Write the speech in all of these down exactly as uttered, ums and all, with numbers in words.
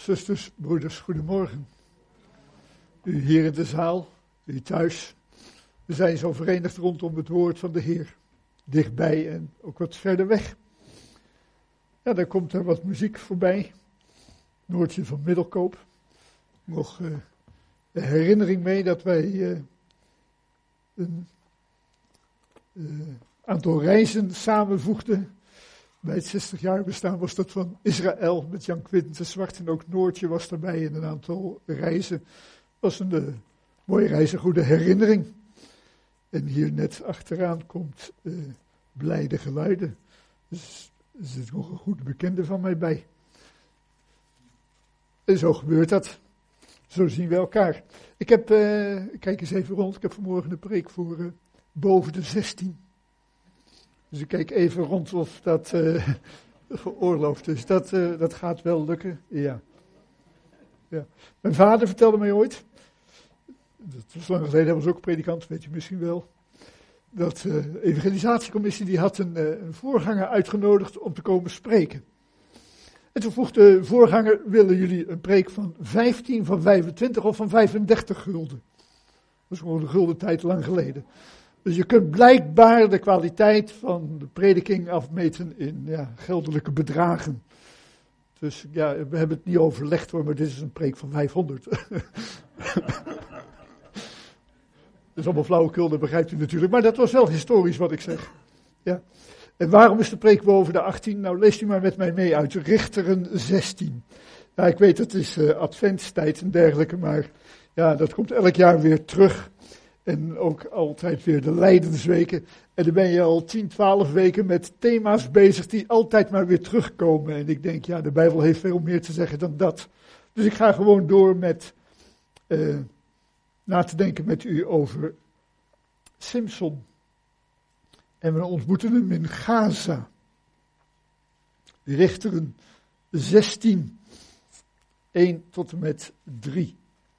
Zusters, broeders, goedemorgen. U hier in de zaal, u thuis. We zijn zo verenigd rondom het woord van de Heer. Dichtbij en ook wat verder weg. Ja, dan komt er wat muziek voorbij. Noortje van Middelkoop. Nog uh, de herinnering mee dat wij uh, een uh, aantal reizen samenvoegden. Bij het zestig jaar bestaan was dat van Israël met Jan Quinten Zwart en ook Noortje was daarbij in een aantal reizen. Was een uh, mooie reis, een goede herinnering. En hier net achteraan komt uh, Blijde Geluiden. Dus er zit nog een goede bekende van mij bij. En zo gebeurt dat. Zo zien we elkaar. Ik heb, uh, kijk eens even rond, ik heb vanmorgen een preek voor uh, boven de zestien. Dus ik kijk even rond of dat uh, geoorloofd is. Dat, uh, dat gaat wel lukken, ja. ja. Mijn vader vertelde mij ooit, dat was lang geleden, hij was ook predikant, weet je misschien wel. Dat de uh, evangelisatiecommissie die had een, uh, een voorganger uitgenodigd om te komen spreken. En toen vroeg de voorganger, willen jullie een preek van vijftien, van vijfentwintig of van vijfendertig gulden? Dat is gewoon een gulden tijd lang geleden. Dus je kunt blijkbaar de kwaliteit van de prediking afmeten in ja, geldelijke bedragen. Dus ja, we hebben het niet overlegd hoor, maar dit is een preek van vijfhonderd. Dat is allemaal flauwekul, dat begrijpt u natuurlijk. Maar dat was wel historisch wat ik zeg. Ja. En waarom is de preek boven de achttien? Nou, leest u maar met mij mee uit Richteren zestien. Ja, ik weet, het is uh, adventstijd en dergelijke, maar ja, dat komt elk jaar weer terug. En ook altijd weer de lijdensweken. En dan ben je al tien, twaalf weken met thema's bezig die altijd maar weer terugkomen. En ik denk, ja, de Bijbel heeft veel meer te zeggen dan dat. Dus ik ga gewoon door met uh, na te denken met u over Simson. En we ontmoeten hem in Gaza. Richteren zestien, één tot en met drie.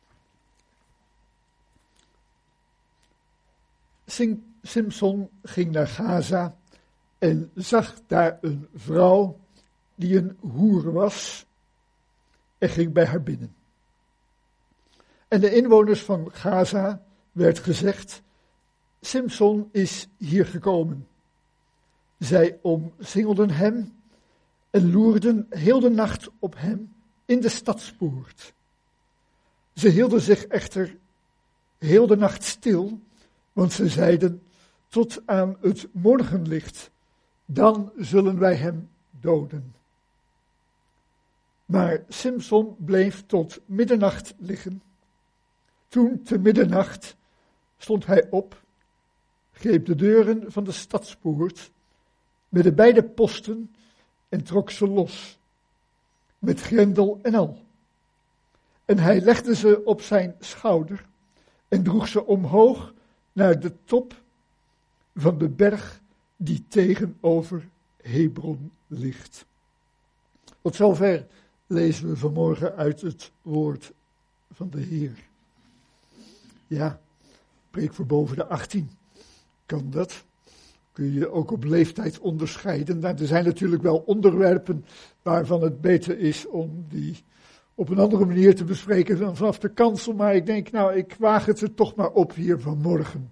Simson ging naar Gaza en zag daar een vrouw die een hoer was en ging bij haar binnen. En de inwoners van Gaza werd gezegd, Simson is hier gekomen. Zij omsingelden hem en loerden heel de nacht op hem in de stadspoort. Ze hielden zich echter heel de nacht stil, want ze zeiden, tot aan het morgenlicht, dan zullen wij hem doden. Maar Simson bleef tot middernacht liggen. Toen te middernacht stond hij op, greep de deuren van de stadspoort met de beide posten en trok ze los, met grendel en al. En hij legde ze op zijn schouder en droeg ze omhoog naar de top van de berg die tegenover Hebron ligt. Tot zover lezen we vanmorgen uit het woord van de Heer. Ja, preek voor boven de achttien. Kan dat? Kun je ook op leeftijd onderscheiden? Nou, er zijn natuurlijk wel onderwerpen waarvan het beter is om die op een andere manier te bespreken dan vanaf de kansel. Maar ik denk, nou, ik waag het er toch maar op hier vanmorgen.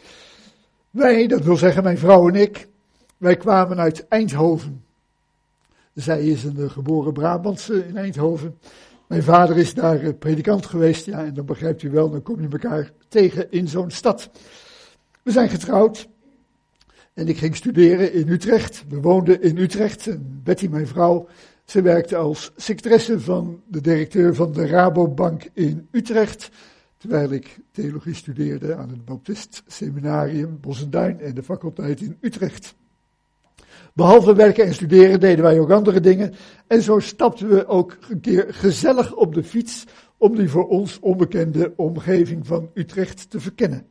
Wij, dat wil zeggen mijn vrouw en ik, wij kwamen uit Eindhoven. Zij is een geboren Brabantse in Eindhoven. Mijn vader is daar predikant geweest, ja, en dan begrijpt u wel, dan kom je elkaar tegen in zo'n stad. We zijn getrouwd en ik ging studeren in Utrecht. We woonden in Utrecht en Betty, mijn vrouw, ze werkte als secretaresse van de directeur van de Rabobank in Utrecht, terwijl ik theologie studeerde aan het Baptist Seminarium Bossenduin en de faculteit in Utrecht. Behalve werken en studeren deden wij ook andere dingen. En zo stapten we ook een keer gezellig op de fiets om die voor ons onbekende omgeving van Utrecht te verkennen.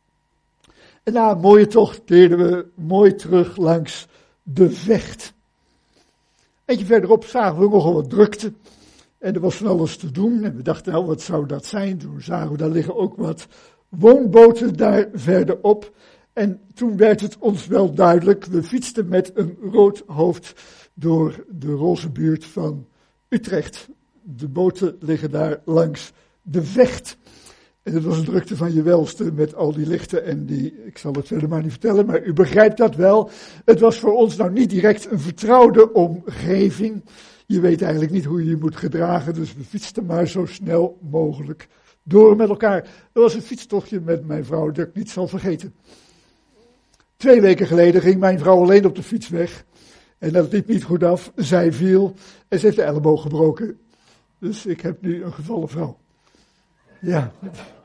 En na een mooie tocht keerden we mooi terug langs de Vecht. Eentje verderop zagen we nogal wat drukte. En er was van alles te doen. En we dachten, nou, wat zou dat zijn? Toen zagen we, daar liggen ook wat woonboten daar verderop. En toen werd het ons wel duidelijk, we fietsten met een rood hoofd door de roze buurt van Utrecht. de boten liggen daar langs de Vecht. En dat was een drukte van je welste met al die lichten en die, ik zal het verder maar niet vertellen, maar u begrijpt dat wel. Het was voor ons nou niet direct een vertrouwde omgeving. Je weet eigenlijk niet hoe je je moet gedragen, dus we fietsten maar zo snel mogelijk door met elkaar. Er was een fietstochtje met mijn vrouw dat ik niet zal vergeten. Twee weken geleden ging mijn vrouw alleen op de fiets weg. En dat liep niet goed af. Zij viel en ze heeft de elleboog gebroken. Dus ik heb nu een gevallen vrouw. Ja.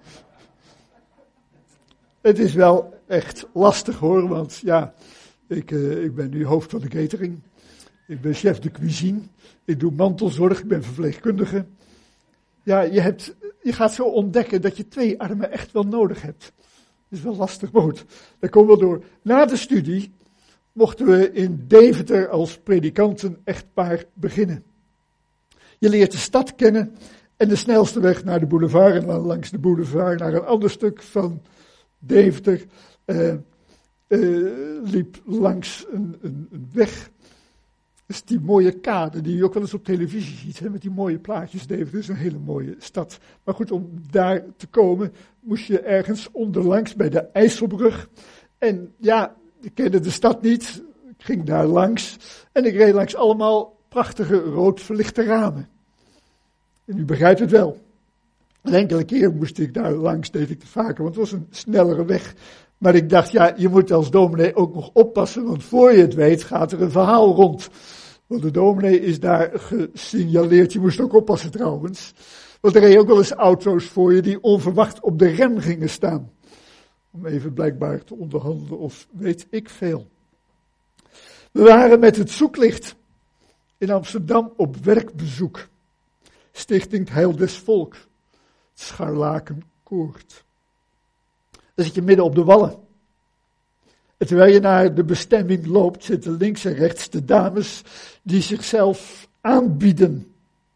Het is wel echt lastig hoor, want ja, ik, uh, ik ben nu hoofd van de catering. Ik ben chef de cuisine. Ik doe mantelzorg, ik ben verpleegkundige. Ja, je, hebt, je gaat zo ontdekken dat je twee armen echt wel nodig hebt. Dat is wel lastig, maar goed, daar komen we door. Na de studie mochten we in Deventer als predikanten echtpaar beginnen. Je leert de stad kennen en de snelste weg naar de boulevard en dan langs de boulevard naar een ander stuk van Deventer uh, uh, liep langs een, een, een weg. Dat is die mooie kade die je ook wel eens op televisie ziet, hè, met die mooie plaatjes. Deventer is een hele mooie stad. Maar goed, om daar te komen moest je ergens onderlangs bij de IJsselbrug. En ja, ik kende de stad niet, ik ging daar langs en ik reed langs allemaal prachtige rood verlichte ramen. En u begrijpt het wel. Een enkele keer moest ik daar langs, deed ik te vaker, want het was een snellere weg. Maar ik dacht, ja, je moet als dominee ook nog oppassen, want voor je het weet gaat er een verhaal rond. Want de dominee is daar gesignaleerd, je moest ook oppassen trouwens. Want er reden ook wel eens auto's voor je die onverwacht op de rem gingen staan. Om even blijkbaar te onderhandelen of weet ik veel. We waren met het Zoeklicht in Amsterdam op werkbezoek. Stichting Heil des Volk, het Scharlakenkoord. Dan zit je midden op de wallen. En terwijl je naar de bestemming loopt, zitten links en rechts de dames die zichzelf aanbieden.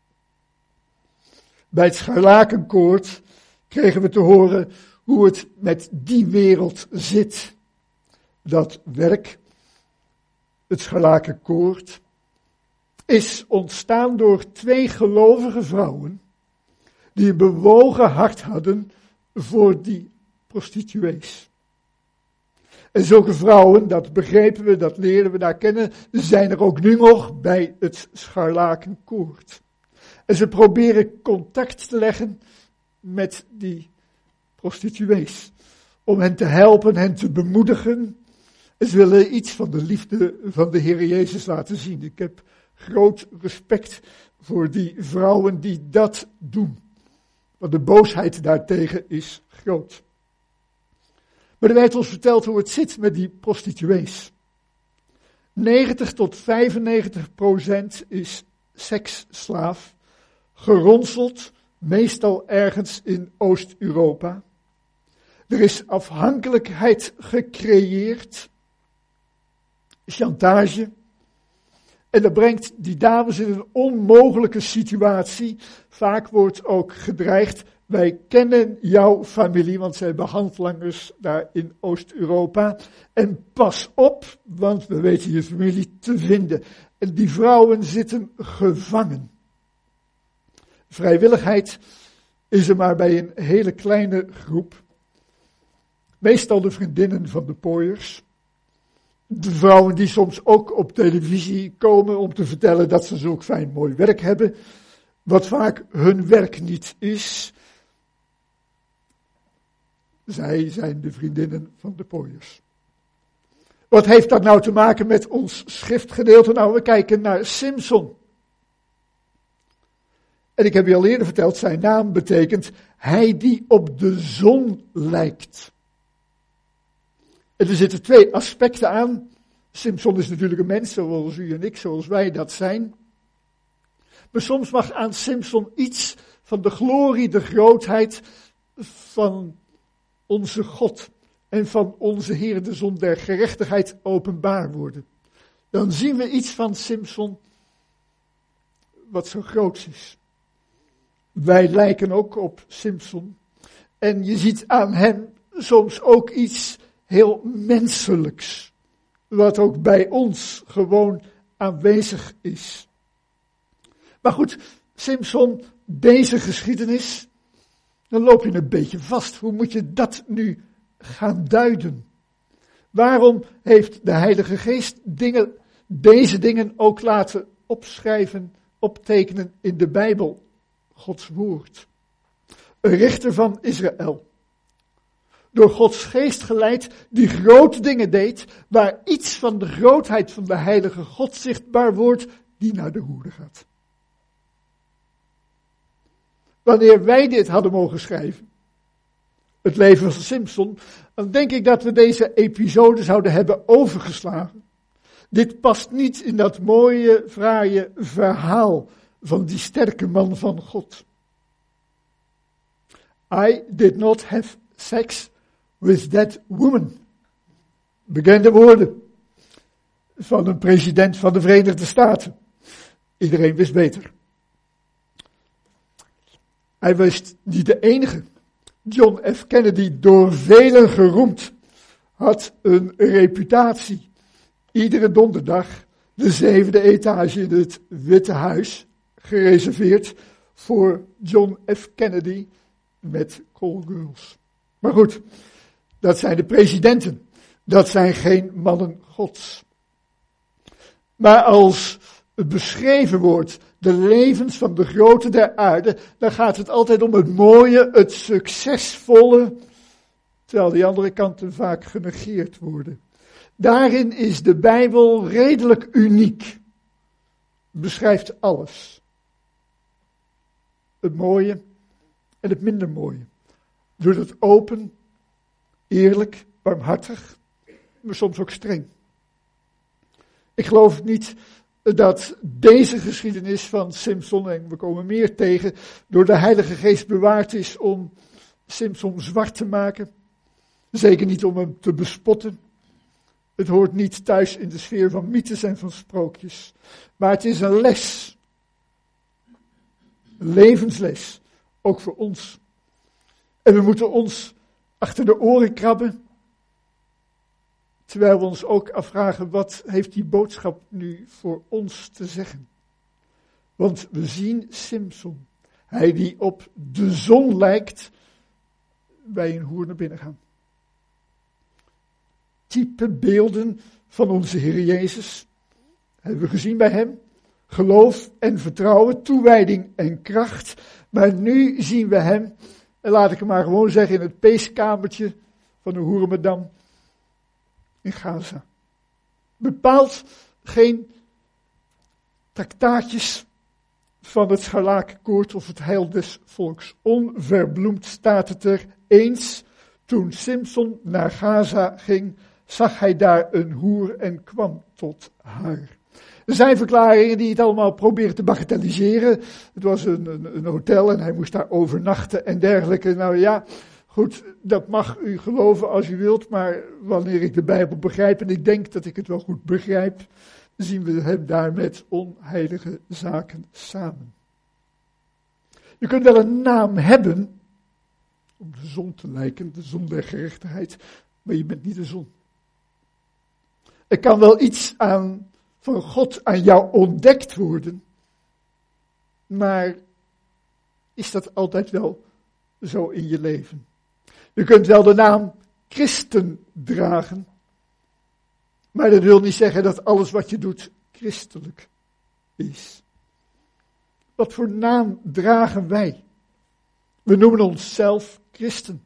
Bij het Scharlakenkoord kregen we te horen hoe het met die wereld zit. Dat werk, het Scharlakenkoord, is ontstaan door twee gelovige vrouwen die een bewogen hart hadden voor die prostituees. En zulke vrouwen, dat begrepen we, dat leren we daar kennen, zijn er ook nu nog bij het Scharlakenkoord. En ze proberen contact te leggen met die prostituees. Om hen te helpen, hen te bemoedigen. En ze willen iets van de liefde van de Heer Jezus laten zien. Ik heb groot respect voor die vrouwen die dat doen. Want de boosheid daartegen is groot. Maar er werd ons verteld hoe het zit met die prostituees. negentig tot vijfennegentig procent is seksslaaf, geronseld, meestal ergens in Oost-Europa. Er is afhankelijkheid gecreëerd, chantage. En dat brengt die dames in een onmogelijke situatie. Vaak wordt ook gedreigd, wij kennen jouw familie, want ze hebben handlangers daar in Oost-Europa. En pas op, want we weten je familie te vinden. En die vrouwen zitten gevangen. Vrijwilligheid is er maar bij een hele kleine groep. Meestal de vriendinnen van de pooiers. De vrouwen die soms ook op televisie komen om te vertellen dat ze zulk fijn mooi werk hebben. Wat vaak hun werk niet is. Zij zijn de vriendinnen van de pooiers. Wat heeft dat nou te maken met ons schriftgedeelte? Nou, we kijken naar Simson. En ik heb je al eerder verteld, zijn naam betekent hij die op de zon lijkt. En er zitten twee aspecten aan. Simson is natuurlijk een mens, zoals u en ik, zoals wij dat zijn. Maar soms mag aan Simson iets van de glorie, de grootheid van onze God en van onze Heer, de zon der gerechtigheid, openbaar worden. Dan zien we iets van Simson wat zo groot is. Wij lijken ook op Simson. En je ziet aan hem soms ook iets heel menselijks. Wat ook bij ons gewoon aanwezig is. Maar goed, Simson, deze geschiedenis, dan loop je een beetje vast. Hoe moet je dat nu gaan duiden? Waarom heeft de Heilige Geest dingen, deze dingen ook laten opschrijven, optekenen in de Bijbel, Gods woord? Een rechter van Israël, door Gods geest geleid, die grote dingen deed, waar iets van de grootheid van de heilige God zichtbaar wordt, die naar de hoede gaat. Wanneer wij dit hadden mogen schrijven, het leven van Simson, dan denk ik dat we deze episode zouden hebben overgeslagen. Dit past niet in dat mooie, fraaie verhaal van die sterke man van God. I did not have sex with that woman. Bekende woorden van een president van de Verenigde Staten. Iedereen wist beter. Hij was niet de enige. John F. Kennedy, door velen geroemd, had een reputatie. Iedere donderdag de zevende etage in het Witte Huis, gereserveerd voor John F. Kennedy met callgirls. Maar goed, dat zijn de presidenten. Dat zijn geen mannen Gods. Maar als het beschreven wordt, de levens van de grote der aarde, dan gaat het altijd om het mooie, het succesvolle, terwijl die andere kanten vaak genegeerd worden. Daarin is de Bijbel redelijk uniek. Beschrijft alles. Het mooie en het minder mooie. Doet het open, eerlijk, barmhartig, maar soms ook streng. Ik geloof niet dat deze geschiedenis van Simson, en we komen meer tegen, door de Heilige Geest bewaard is om Simson zwart te maken. Zeker niet om hem te bespotten. Het hoort niet thuis in de sfeer van mythes en van sprookjes. Maar het is een les. Een levensles. Ook voor ons. En we moeten ons achter de oren krabben. Terwijl we ons ook afvragen, wat heeft die boodschap nu voor ons te zeggen? Want we zien Simson, hij die op de zon lijkt, bij een hoer naar binnen gaan. Type beelden van onze Heer Jezus, hebben we gezien bij hem. Geloof en vertrouwen, toewijding en kracht. Maar nu zien we hem, en laat ik hem maar gewoon zeggen, in het peeskamertje van de hoerenmadam in Gaza. Bepaald geen traktaatjes van het scharlakenkoord of het heil des volks. Onverbloemd staat het er. Eens, toen Simson naar Gaza ging, zag hij daar een hoer en kwam tot haar. Er zijn verklaringen die het allemaal proberen te bagatelliseren. Het was een, een, een hotel en hij moest daar overnachten en dergelijke. Nou ja, goed, dat mag u geloven als u wilt, maar wanneer ik de Bijbel begrijp, en ik denk dat ik het wel goed begrijp, zien we hem daar met onheilige zaken samen. Je kunt wel een naam hebben, om de zon te lijken, de zon der gerechtigheid, maar je bent niet de zon. Er kan wel iets aan, van God aan jou ontdekt worden, maar is dat altijd wel zo in je leven? Je kunt wel de naam christen dragen, maar dat wil niet zeggen dat alles wat je doet christelijk is. Wat voor naam dragen wij? We noemen onszelf christen.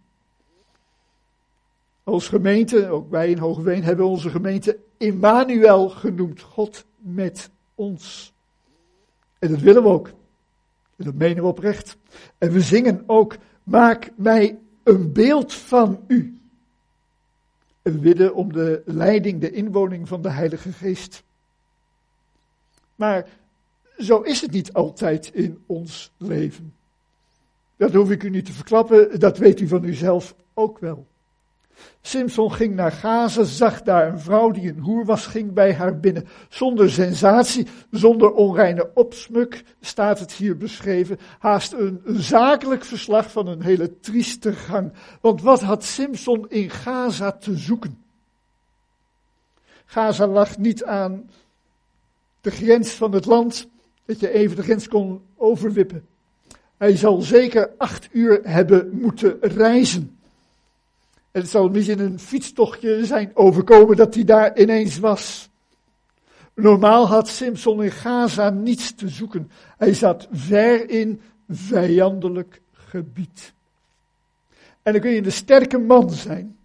Als gemeente, ook wij in Hoogeveen hebben onze gemeente Immanuel genoemd, God met ons. En dat willen we ook. En dat menen we oprecht. En we zingen ook, maak mij een beeld van u. En we bidden om de leiding, de inwoning van de Heilige Geest. Maar zo is het niet altijd in ons leven. Dat hoef ik u niet te verklappen, dat weet u van uzelf ook wel. Simson ging naar Gaza, zag daar een vrouw die een hoer was, ging bij haar binnen. Zonder sensatie, zonder onreine opsmuk, staat het hier beschreven. Haast een, een zakelijk verslag van een hele trieste gang. Want wat had Simson in Gaza te zoeken? Gaza lag niet aan de grens van het land dat je even de grens kon overwippen. Hij zal zeker acht uur hebben moeten reizen. En het zal hem niet in een fietstochtje zijn overkomen dat hij daar ineens was. Normaal had Simson in Gaza niets te zoeken. Hij zat ver in vijandelijk gebied. En dan kun je een sterke man zijn.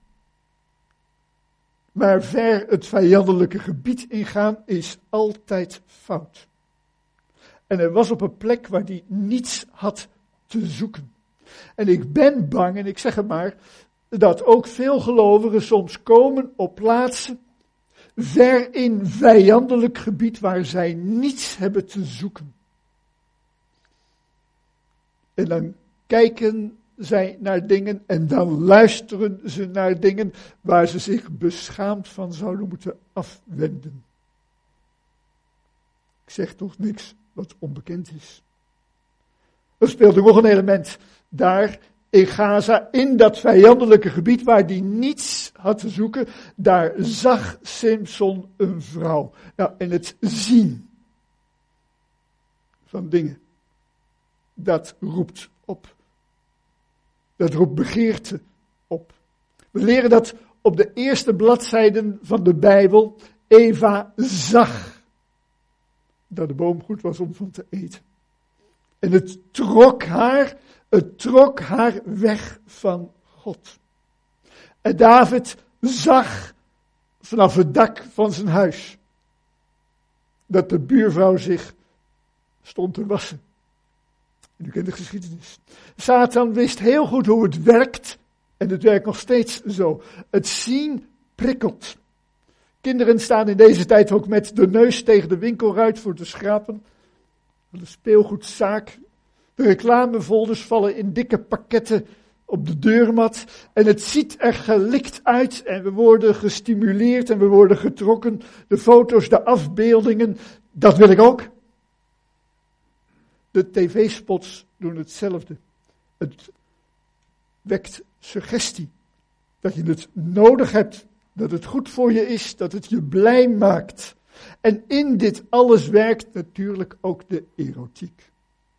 Maar ver het vijandelijke gebied ingaan is altijd fout. En hij was op een plek waar hij niets had te zoeken. En ik ben bang, en ik zeg het maar, dat ook veel gelovigen soms komen op plaatsen ver in vijandelijk gebied waar zij niets hebben te zoeken. En dan kijken zij naar dingen en dan luisteren ze naar dingen waar ze zich beschaamd van zouden moeten afwenden. Ik zeg toch niks wat onbekend is. Er speelde nog een element daar in Gaza, in dat vijandelijke gebied waar hij niets had te zoeken, daar zag Simson een vrouw. Nou, en het zien van dingen, dat roept op. Dat roept begeerte op. We leren dat op de eerste bladzijden van de Bijbel. Eva zag dat de boom goed was om van te eten. En het trok haar, het trok haar weg van God. En David zag vanaf het dak van zijn huis dat de buurvrouw zich stond te wassen. En u kent de geschiedenis. Satan wist heel goed hoe het werkt. En het werkt nog steeds zo. Het zien prikkelt. Kinderen staan in deze tijd ook met de neus tegen de winkelruit voor te schrapen. De speelgoedzaak. De reclamefolders vallen in dikke pakketten op de deurmat. En het ziet er gelikt uit. En we worden gestimuleerd en we worden getrokken. De foto's, de afbeeldingen. Dat wil ik ook. De tv-spots doen hetzelfde. Het wekt suggestie. Dat je het nodig hebt. Dat het goed voor je is. Dat het je blij maakt. En in dit alles werkt natuurlijk ook de erotiek.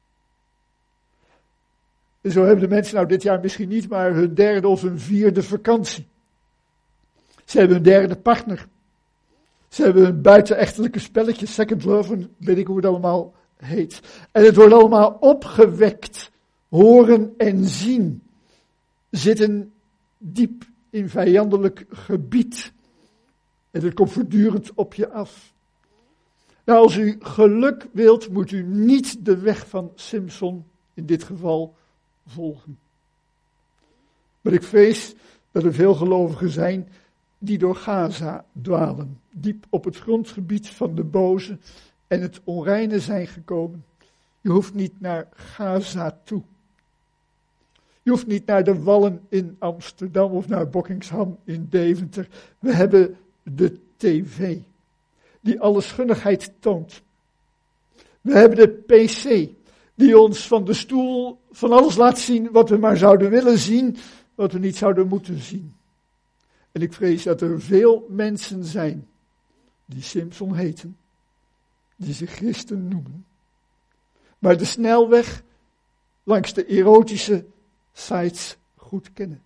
En zo hebben de mensen nou dit jaar misschien niet maar hun derde of hun vierde vakantie. Ze hebben een derde partner. Ze hebben een buitenechtelijke spelletje, second love, en weet ik hoe het allemaal heet. En het wordt allemaal opgewekt. Horen en zien. Zitten diep in vijandelijk gebied. En het komt voortdurend op je af. Nou, als u geluk wilt, moet u niet de weg van Simson in dit geval volgen. Maar ik vrees dat er veel gelovigen zijn die door Gaza dwalen. Diep op het grondgebied van de boze en het onreine zijn gekomen. Je hoeft niet naar Gaza toe. Je hoeft niet naar de Wallen in Amsterdam of naar Bokkingsham in Deventer. We hebben de tv, die alle schunnigheid toont. We hebben de pc, die ons van de stoel van alles laat zien wat we maar zouden willen zien, wat we niet zouden moeten zien. En ik vrees dat er veel mensen zijn die Simson heten, die zich christen noemen, maar de snelweg langs de erotische sites goed kennen.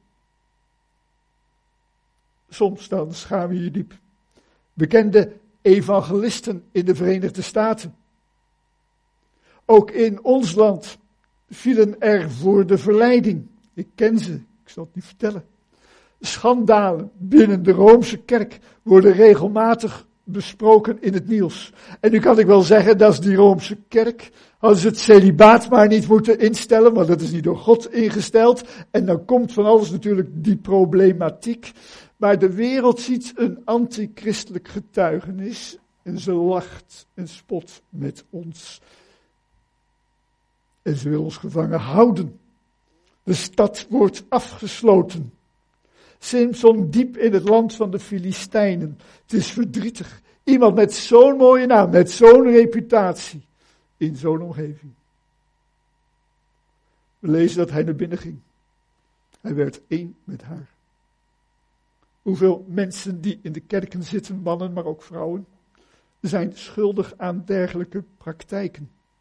Soms dan schaam je je diep. Bekende evangelisten in de Verenigde Staten. Ook in ons land vielen er voor de verleiding. Ik ken ze, ik zal het niet vertellen. Schandalen binnen de Roomse kerk worden regelmatig besproken in het nieuws. En nu kan ik wel zeggen, dat is die Roomse kerk. Hadden ze het celibaat maar niet moeten instellen, want dat is niet door God ingesteld. En dan komt van alles natuurlijk die problematiek. Maar de wereld ziet een antichristelijk getuigenis en ze lacht en spot met ons. En ze wil ons gevangen houden. De stad wordt afgesloten. Simson diep in het land van de Filistijnen. Het is verdrietig. Iemand met zo'n mooie naam, met zo'n reputatie, in zo'n omgeving. We lezen dat hij naar binnen ging. Hij werd één met haar. Hoeveel mensen die in de kerken zitten, mannen, maar ook vrouwen, zijn schuldig aan dergelijke praktijken.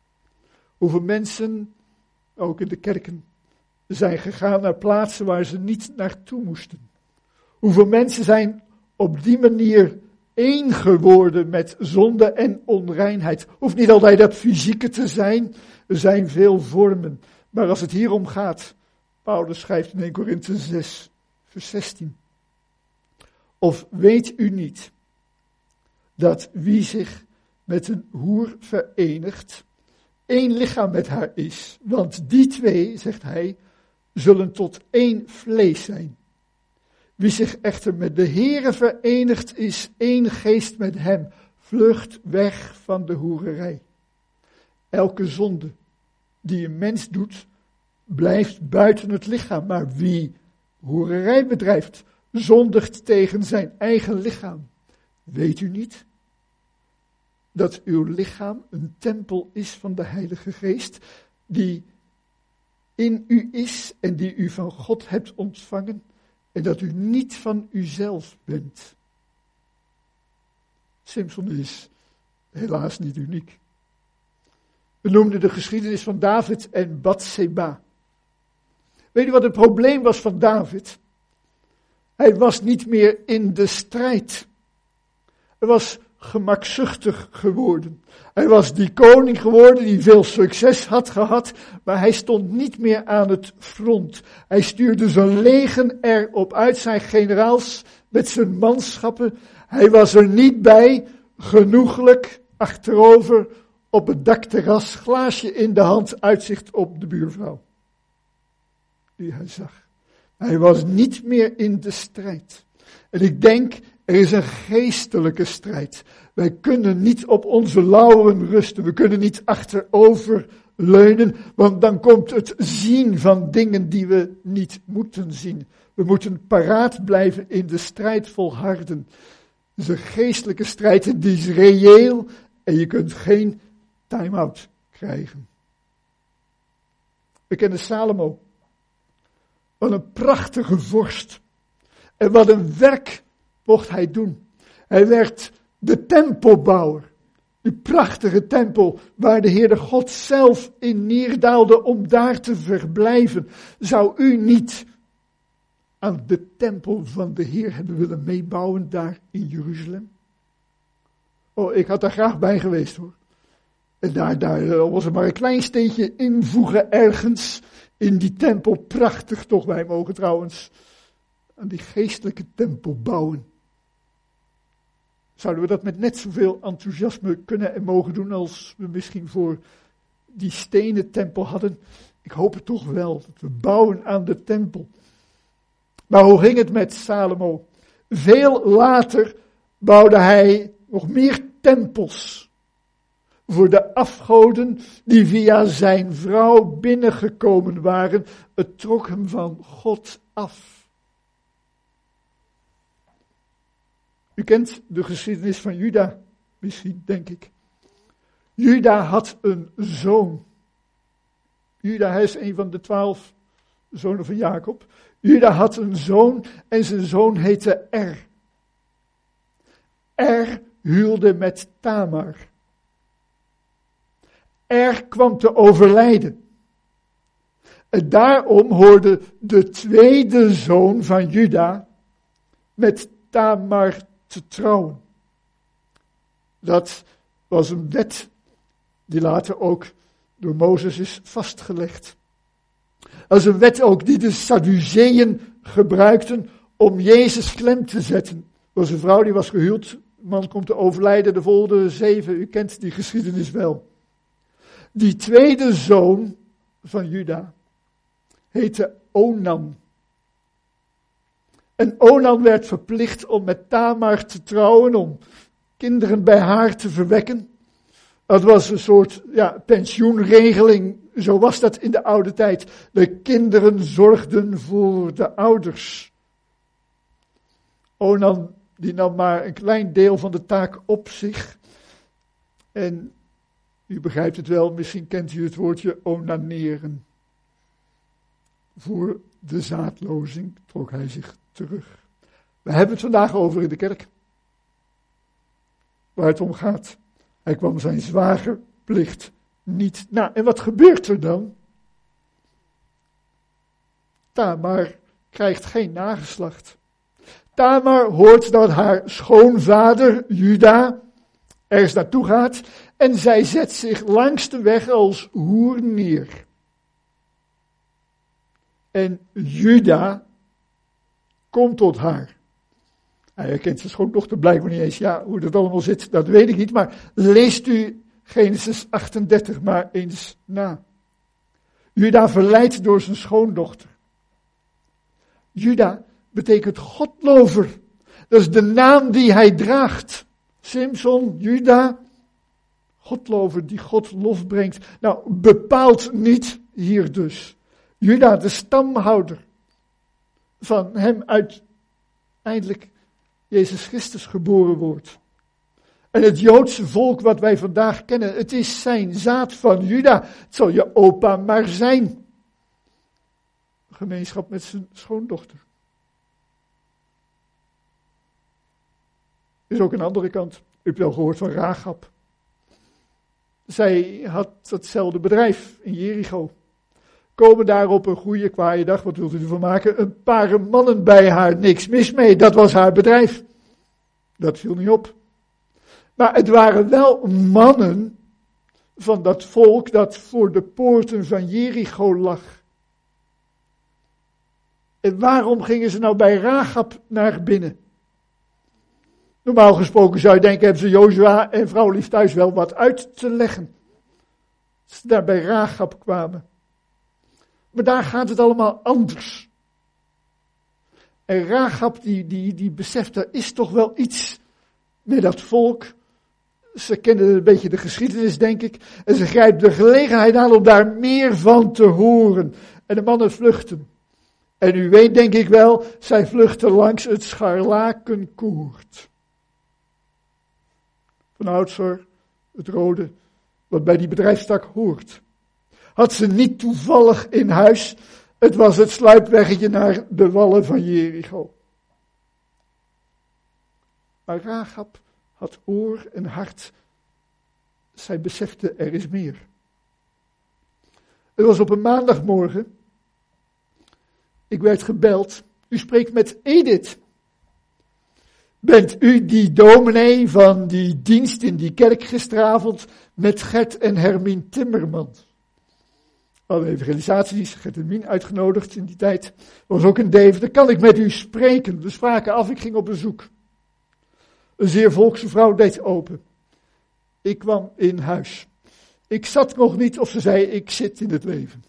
Hoeveel mensen, ook in de kerken, zijn gegaan naar plaatsen waar ze niet naartoe moesten. Hoeveel mensen zijn op die manier één geworden met zonde en onreinheid. Hoeft niet altijd dat fysieke te zijn, er zijn veel vormen. Maar als het hier om gaat, Paulus schrijft in Eerste Korinthe zes, vers zestien. Of weet u niet dat wie zich met een hoer verenigt, één lichaam met haar is? Want die twee, zegt hij, zullen tot één vlees zijn. Wie zich echter met de Heere verenigt, is één geest met hem. Vlucht weg van de hoererij. Elke zonde die een mens doet, blijft buiten het lichaam. Maar wie hoererij bedrijft, zondigt tegen zijn eigen lichaam. Weet u niet dat uw lichaam een tempel is van de Heilige Geest, die in u is en die u van God hebt ontvangen, en dat u niet van uzelf bent? Simson is helaas niet uniek. We noemden de geschiedenis van David en Batseba. Weet u wat het probleem was van David? Hij was niet meer in de strijd. Hij was gemakzuchtig geworden. Hij was die koning geworden die veel succes had gehad, maar hij stond niet meer aan het front. Hij stuurde zijn leger erop uit, zijn generaals met zijn manschappen. Hij was er niet bij, genoeglijk, achterover, op het dakterras, glaasje in de hand, uitzicht op de buurvrouw. Die hij zag. Hij was niet meer in de strijd. En ik denk, er is een geestelijke strijd. Wij kunnen niet op onze lauweren rusten. We kunnen niet achterover leunen, want dan komt het zien van dingen die we niet moeten zien. We moeten paraat blijven in de strijd volharden. Het is een geestelijke strijd en die is reëel en je kunt geen time-out krijgen. We kennen Salomo. Wat een prachtige vorst. En wat een werk mocht hij doen. Hij werd de tempelbouwer. Die prachtige tempel waar de Heere God zelf in neerdaalde om daar te verblijven. Zou u niet aan de tempel van de Heer hebben willen meebouwen daar in Jeruzalem? Oh, ik had daar graag bij geweest hoor. En daar, daar was er maar een klein steentje invoegen ergens in die tempel. Prachtig toch, wij mogen trouwens aan die geestelijke tempel bouwen. Zouden we dat met net zoveel enthousiasme kunnen en mogen doen als we misschien voor die stenen tempel hadden? Ik hoop het toch wel, dat we bouwen aan de tempel. Maar hoe ging het met Salomo? Veel later bouwde hij nog meer tempels voor de afgoden die via zijn vrouw binnengekomen waren. Het trok hem van God af. U kent de geschiedenis van Juda, misschien, denk ik. Juda had een zoon. Juda, hij is een van de twaalf zonen van Jacob. Juda had een zoon en zijn zoon heette Er. Er huwde met Tamar. Er kwam te overlijden. En daarom hoorde de tweede zoon van Juda met Tamar te trouwen. Dat was een wet die later ook door Mozes is vastgelegd. Dat is een wet ook die de Sadduceeën gebruikten om Jezus klem te zetten. Er was een vrouw die was gehuwd, de man komt te overlijden, de volgende zeven, u kent die geschiedenis wel. Die tweede zoon van Juda heette Onan. En Onan werd verplicht om met Tamar te trouwen, om kinderen bij haar te verwekken. Dat was een soort ja, pensioenregeling, zo was dat in de oude tijd. De kinderen zorgden voor de ouders. Onan die nam maar een klein deel van de taak op zich. En u begrijpt het wel, misschien kent u het woordje onaneren. Voor de zaadlozing trok hij zich terug. We hebben het vandaag over in de kerk. Waar het om gaat. Hij kwam zijn zwagerplicht niet na. En wat gebeurt er dan? Tamar krijgt geen nageslacht. Tamar hoort dat haar schoonvader Juda ergens naartoe gaat en zij zet zich langs de weg als hoer neer. En Juda komt tot haar. Hij herkent zijn schoondochter blijkbaar niet eens. Ja, hoe dat allemaal zit, dat weet ik niet. Maar leest u Genesis achtendertig maar eens na. Juda verleidt door zijn schoondochter. Juda betekent Godlover. Dat is de naam die hij draagt. Simson, Juda, Godlover die God lof brengt. Nou, bepaalt niet hier dus. Juda, de stamhouder. Van hem uiteindelijk Jezus Christus geboren wordt. En het Joodse volk wat wij vandaag kennen, het is zijn zaad van Juda. Het zal je opa maar zijn. Gemeenschap met zijn schoondochter. Er is ook een andere kant. U hebt wel gehoord van Rahab. Zij had hetzelfde bedrijf in Jericho. Komen daar op een goede kwaaie dag, wat wilt u ervan maken? Een paar mannen bij haar, niks mis mee. Dat was haar bedrijf. Dat viel niet op. Maar het waren wel mannen van dat volk dat voor de poorten van Jericho lag. En waarom gingen ze nou bij Rahab naar binnen? Normaal gesproken zou je denken, hebben ze Jozua en vrouw lief thuis wel wat uit te leggen. Als ze daar bij Rahab kwamen. Maar daar gaat het allemaal anders. En Rahab die, die, die beseft, er is toch wel iets met dat volk. Ze kennen een beetje de geschiedenis, denk ik. En ze grijpt de gelegenheid aan om daar meer van te horen. En de mannen vluchten. En u weet denk ik wel, zij vluchten langs het scharlakenkoord. Van oudsher het rode, wat bij die bedrijfstak hoort. Had ze niet toevallig in huis, het was het sluipweggetje naar de wallen van Jericho. Maar Rahab had oor en hart. Zij besefte, er is meer. Het was op een maandagmorgen. Ik werd gebeld. U spreekt met Edith. Bent u die dominee van die dienst in die kerk gisteravond met Gert en Hermien Timmerman? Alle evangelisatiedienst, Gert en Hermien uitgenodigd in die tijd. Was ook een Deventer. Kan ik met u spreken? We spraken af, ik ging op bezoek. Een zeer volkse vrouw deed open. Ik kwam in huis. Ik zat nog niet, of ze zei, ik zit in het leven.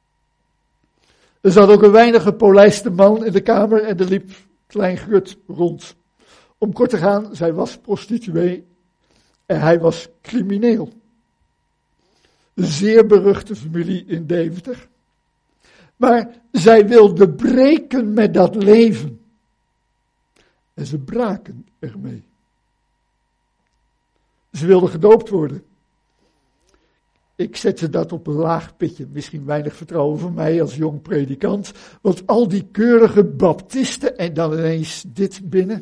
Er zat ook een weinig gepolijste man in de kamer en er liep klein Grut rond. Om kort te gaan, zij was prostituee en hij was crimineel. Een zeer beruchte familie in Deventer. Maar zij wilde breken met dat leven. En ze braken ermee. Ze wilden gedoopt worden. Ik zette dat op een laag pitje, misschien weinig vertrouwen van mij als jong predikant, want al die keurige baptisten en dan ineens dit binnen.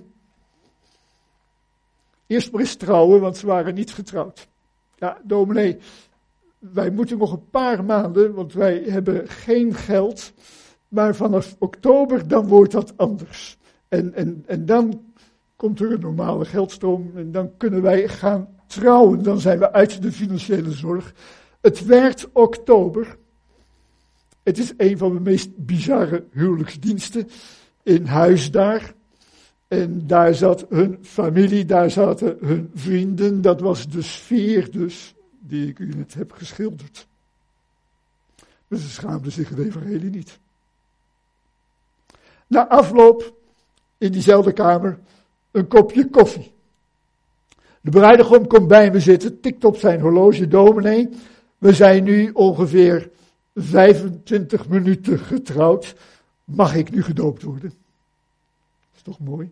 Eerst maar eens trouwen, want ze waren niet getrouwd. Ja, dominee, wij moeten nog een paar maanden, want wij hebben geen geld, maar vanaf oktober dan wordt dat anders. En, en, en dan komt er een normale geldstroom en dan kunnen wij gaan trouwen, dan zijn we uit de financiële zorg. Het werd oktober. Het is een van de meest bizarre huwelijksdiensten in huis daar. En daar zat hun familie, daar zaten hun vrienden. Dat was de sfeer dus die ik u net heb geschilderd. Dus ze schaamden zich het evangelie niet. Na afloop in diezelfde kamer een kopje koffie. De bruidegom komt bij me zitten, tikt op zijn horloge, dominee. We zijn nu ongeveer vijfentwintig minuten getrouwd. Mag ik nu gedoopt worden? Dat is toch mooi?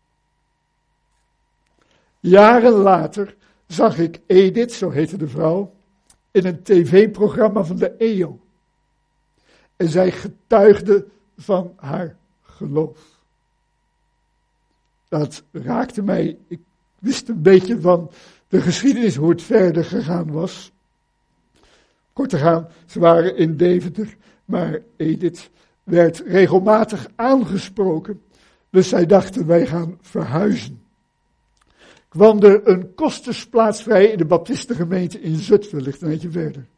Jaren later zag ik Edith, zo heette de vrouw, in een tv-programma van de E O. En zij getuigde van haar geloof. Dat raakte mij. Ik wist een beetje van de geschiedenis hoe het verder gegaan was. kort te gaan, ze waren in Deventer, maar Edith werd regelmatig aangesproken. Dus zij dachten, wij gaan verhuizen. Kwam er een kostersplaats vrij in de baptistengemeente in Zutphen, ligt een beetje verder.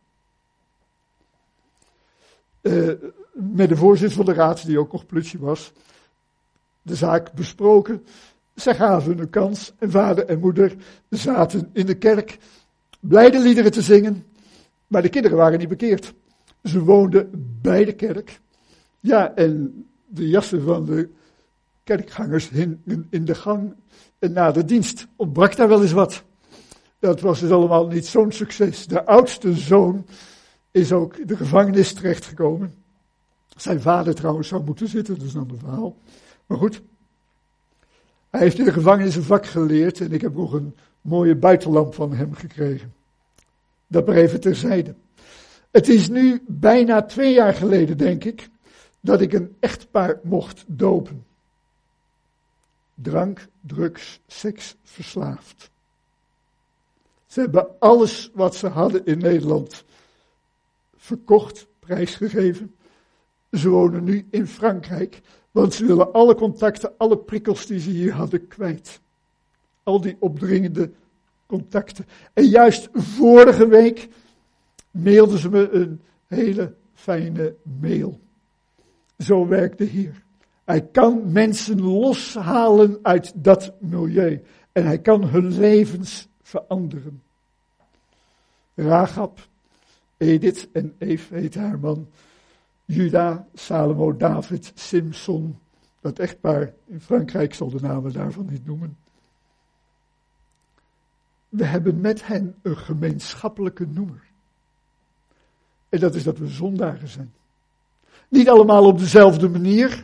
Uh, met de voorzitter van de raad, die ook nog politie was, de zaak besproken. Zij gaven hun een kans en vader en moeder zaten in de kerk blijde liederen te zingen, maar de kinderen waren niet bekeerd. Ze woonden bij de kerk. Ja, en de jassen van de kerkgangers hingen in de gang en na de dienst ontbrak daar wel eens wat. Dat was dus allemaal niet zo'n succes. De oudste zoon is ook in de gevangenis terechtgekomen. Zijn vader trouwens zou moeten zitten, dat is een ander verhaal. Maar goed, hij heeft in de gevangenis een vak geleerd en ik heb nog een mooie buitenlamp van hem gekregen. Dat maar even terzijde. Het is nu bijna twee jaar geleden, denk ik, dat ik een echtpaar mocht dopen. Drank, drugs, seks, verslaafd. Ze hebben alles wat ze hadden in Nederland verkocht, prijsgegeven. Ze wonen nu in Frankrijk, want ze willen alle contacten, alle prikkels die ze hier hadden kwijt. Al die opdringende contacten. En juist vorige week mailden ze me een hele fijne mail. Zo werkt de Heer. Hij kan mensen loshalen uit dat milieu. En hij kan hun levens veranderen. Rahab, Edith en Eve heet haar man. Juda, Salomo, David, Simson. Dat echtpaar in Frankrijk zal de namen daarvan niet noemen. We hebben met hen een gemeenschappelijke noemer. En dat is dat we zondaren zijn. Niet allemaal op dezelfde manier.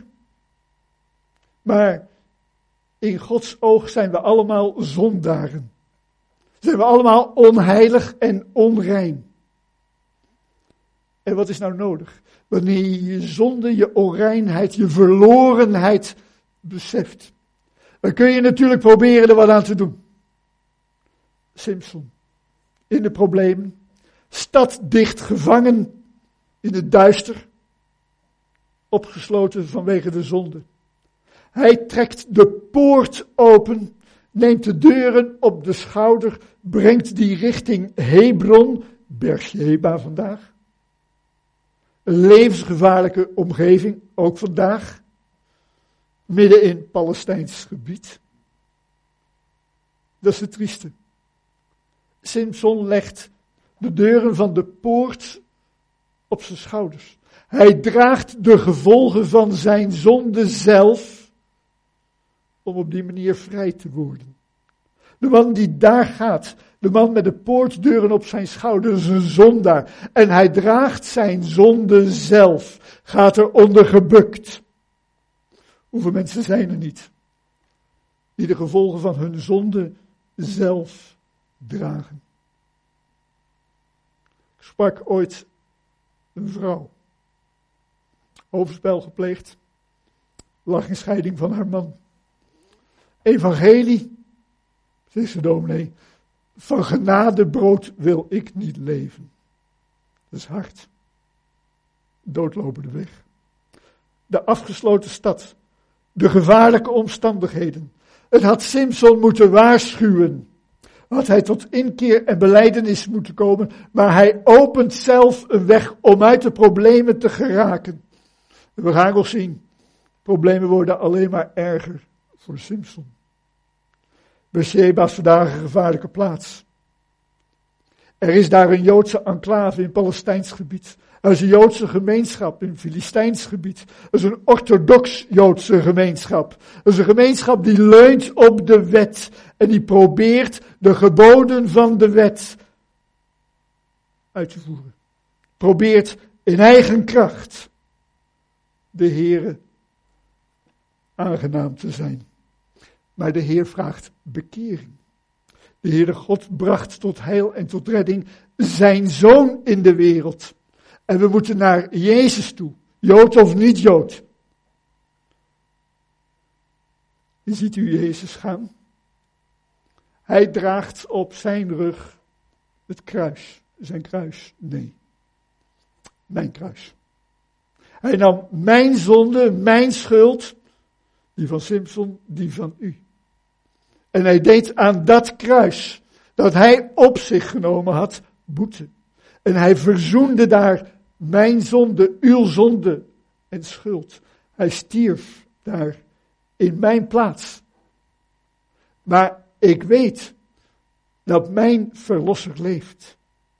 Maar in Gods oog zijn we allemaal zondaren. Zijn we allemaal onheilig en onrein. En wat is nou nodig? Wanneer je je zonde, je onreinheid, je verlorenheid beseft. Dan kun je natuurlijk proberen er wat aan te doen. Simpson, in de problemen, staddicht gevangen in het duister, opgesloten vanwege de zonde. Hij trekt de poort open, neemt de deuren op de schouder, brengt die richting Hebron, Beersheba vandaag. Een levensgevaarlijke omgeving, ook vandaag, midden in Palestijns gebied. Dat is het trieste. Simson legt de deuren van de poort op zijn schouders. Hij draagt de gevolgen van zijn zonde zelf, om op die manier vrij te worden. De man die daar gaat, de man met de poortdeuren op zijn schouders, is een zondaar. En hij draagt zijn zonde zelf, gaat er onder gebukt. Hoeveel mensen zijn er niet, die de gevolgen van hun zonde zelf dragen. Ik sprak ooit een vrouw, overspel gepleegd, lag in scheiding van haar man. Evangelie, zegt ze dominee, van genadebrood wil ik niet leven. Dat is hard. Doodlopende weg. De afgesloten stad. De gevaarlijke omstandigheden. Het had Simson moeten waarschuwen. Had hij tot inkeer en belijdenis moeten komen, maar hij opent zelf een weg om uit de problemen te geraken. We gaan nog zien, problemen worden alleen maar erger voor Simson. Beersheba is vandaag een gevaarlijke plaats. Er is daar een Joodse enclave in Palestijns gebied. Er is een Joodse gemeenschap in Filistijns gebied. Er is een orthodox Joodse gemeenschap. Er is een gemeenschap die leunt op de wet en die probeert de geboden van de wet uit te voeren. Probeert in eigen kracht de Heere aangenaam te zijn. Maar de Heer vraagt bekering. De Heere God bracht tot heil en tot redding zijn Zoon in de wereld. En we moeten naar Jezus toe, Jood of niet Jood. Ziet u Jezus gaan? Hij draagt op zijn rug het kruis, zijn kruis, nee, mijn kruis. Hij nam mijn zonde, mijn schuld, die van Simson, die van u. En hij deed aan dat kruis, dat hij op zich genomen had, boete. En hij verzoende daar mijn zonde, uw zonde en schuld. Hij stierf daar in mijn plaats. Maar ik weet dat mijn verlosser leeft.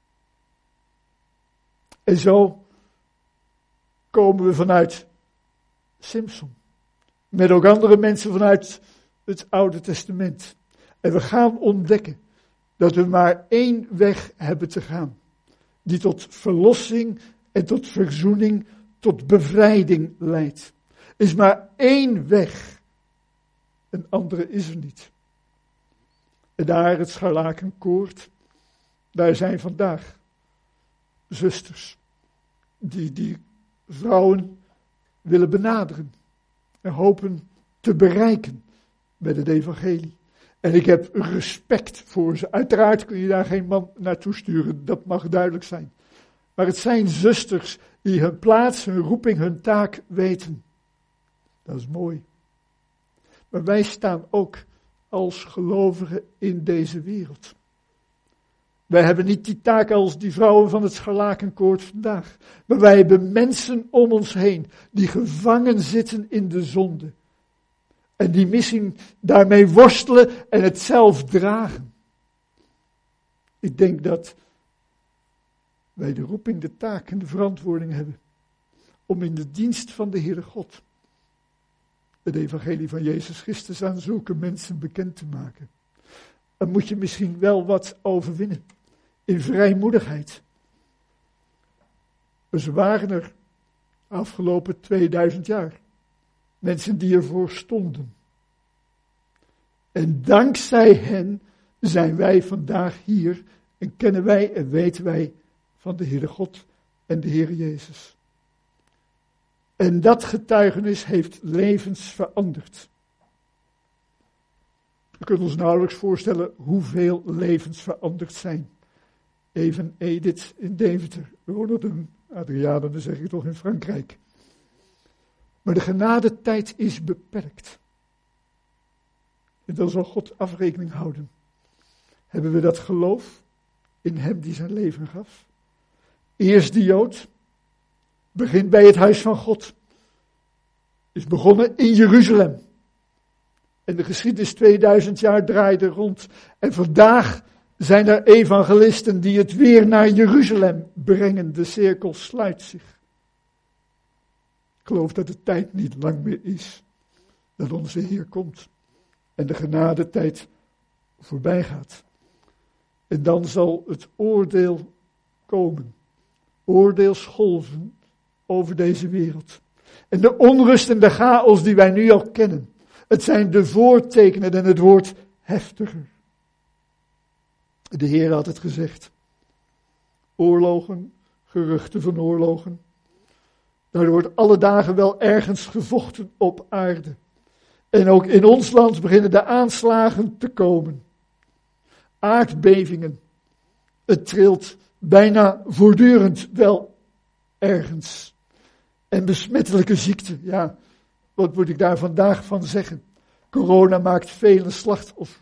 En zo komen we vanuit Simson. Met ook andere mensen vanuit het Oude Testament. En we gaan ontdekken dat we maar één weg hebben te gaan. Die tot verlossing en tot verzoening, tot bevrijding leidt. Er is maar één weg. Een andere is er niet. En daar het scharlakenkoord, daar zijn vandaag zusters die die vrouwen willen benaderen en hopen te bereiken met het evangelie. En ik heb respect voor ze. Uiteraard kun je daar geen man naartoe sturen, dat mag duidelijk zijn. Maar het zijn zusters die hun plaats, hun roeping, hun taak weten. Dat is mooi. Maar wij staan ook als gelovigen in deze wereld. Wij hebben niet die taak als die vrouwen van het scharlakenkoord vandaag. Maar wij hebben mensen om ons heen die gevangen zitten in de zonde. En die misschien daarmee worstelen en het zelf dragen. Ik denk dat wij de roeping, de taak en de verantwoording hebben om in de dienst van de Heere God het evangelie van Jezus Christus aan zulke mensen bekend te maken. Dan moet je misschien wel wat overwinnen. In vrijmoedigheid. Ze waren er afgelopen tweeduizend jaar. Mensen die ervoor stonden. En dankzij hen zijn wij vandaag hier en kennen wij en weten wij van de Heere God en de Heere Jezus. En dat getuigenis heeft levens veranderd. We kunnen ons nauwelijks voorstellen hoeveel levens veranderd zijn. Even Edith in Deventer, Ronald en Adriana, dan zeg ik toch in Frankrijk. Maar de genadetijd is beperkt. En dan zal God afrekening houden. Hebben we dat geloof in hem die zijn leven gaf? Eerst de Jood, begint bij het huis van God. Is begonnen in Jeruzalem. En de geschiedenis tweeduizend jaar draaide rond. En vandaag zijn er evangelisten die het weer naar Jeruzalem brengen. De cirkel sluit zich. Ik geloof dat de tijd niet lang meer is dat onze Heer komt. En de genadetijd voorbij gaat. En dan zal het oordeel komen. Oordeelsgolven over deze wereld. En de onrust en de chaos die wij nu al kennen. Het zijn de voortekenen en het wordt heftiger. De Heer had het gezegd. Oorlogen, geruchten van oorlogen. Daar wordt alle dagen wel ergens gevochten op aarde. En ook in ons land beginnen de aanslagen te komen. Aardbevingen. Het trilt bijna voortdurend wel ergens. En besmettelijke ziekten, ja, wat moet ik daar vandaag van zeggen? Corona maakt vele slachtoffers.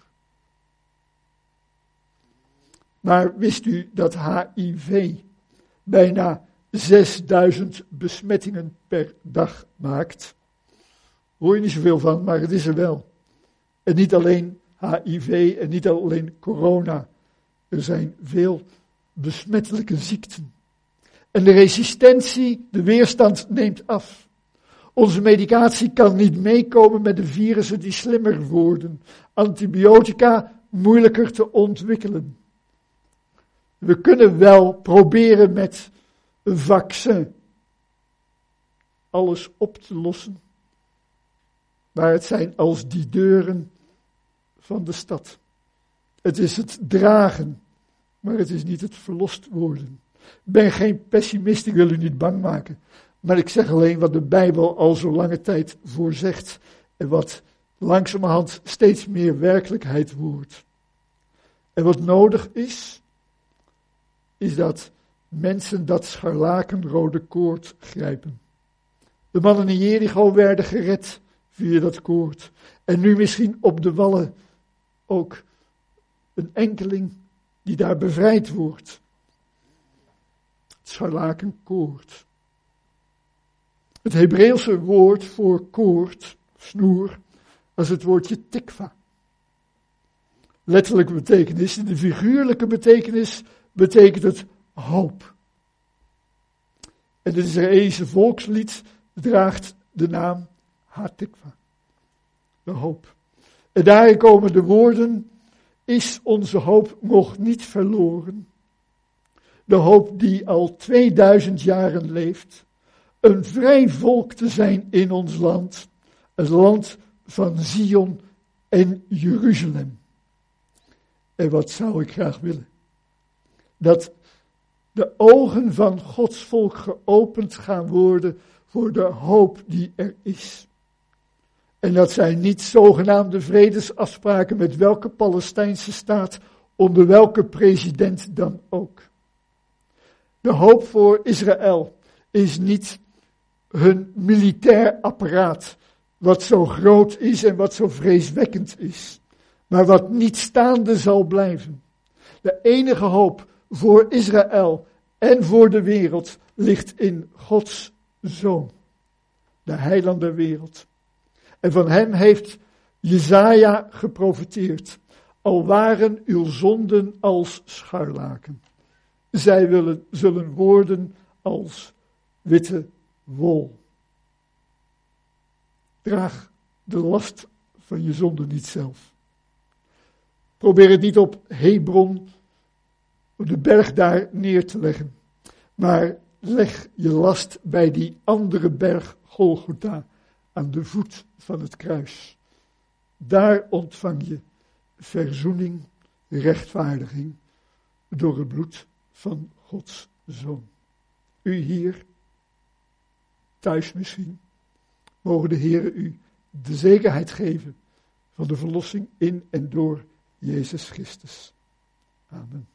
Maar wist u dat H I V bijna zesduizend besmettingen per dag maakt? Hoor je niet zoveel van, maar het is er wel. En niet alleen H I V en niet alleen corona. Er zijn veel besmettelijke ziekten. En de resistentie, de weerstand neemt af. Onze medicatie kan niet meekomen met de virussen die slimmer worden. Antibiotica moeilijker te ontwikkelen. We kunnen wel proberen met een vaccin alles op te lossen. Maar het zijn als die deuren van de stad. Het is het dragen, maar het is niet het verlost worden. Ik ben geen pessimist, ik wil u niet bang maken. Maar ik zeg alleen wat de Bijbel al zo lange tijd voorzegt. En wat langzamerhand steeds meer werkelijkheid wordt. En wat nodig is, is dat mensen dat scharlakenrode koord grijpen. De mannen in Jericho werden gered via dat koord. En nu misschien op de wallen ook een enkeling die daar bevrijd wordt. Het scharlakenkoord. Het Hebreeuwse woord voor koord, snoer, is het woordje tikva. Letterlijke betekenis, in de figuurlijke betekenis betekent het hoop. En het Israëlische volkslied draagt de naam Hatikva, de hoop. En daarin komen de woorden, is onze hoop nog niet verloren? De hoop die al tweeduizend jaren leeft, een vrij volk te zijn in ons land, het land van Zion en Jeruzalem. En wat zou ik graag willen? Dat de ogen van Gods volk geopend gaan worden voor de hoop die er is. En dat zijn niet zogenaamde vredesafspraken met welke Palestijnse staat, onder welke president dan ook. De hoop voor Israël is niet hun militair apparaat, wat zo groot is en wat zo vreeswekkend is, maar wat niet staande zal blijven. De enige hoop voor Israël en voor de wereld ligt in Gods Zoon, de heiland der wereld. En van hem heeft Jesaja geprofeteerd. Al waren uw zonden als scharlaken, zij willen, zullen worden als witte wol. Draag de last van je zonde niet zelf. Probeer het niet op Hebron, op de berg daar neer te leggen. Maar leg je last bij die andere berg Golgotha, aan de voet van het kruis. Daar ontvang je verzoening, rechtvaardiging, door het bloed van Gods Zoon. U hier, thuis misschien, mogen de Heere u de zekerheid geven van de verlossing in en door Jezus Christus. Amen.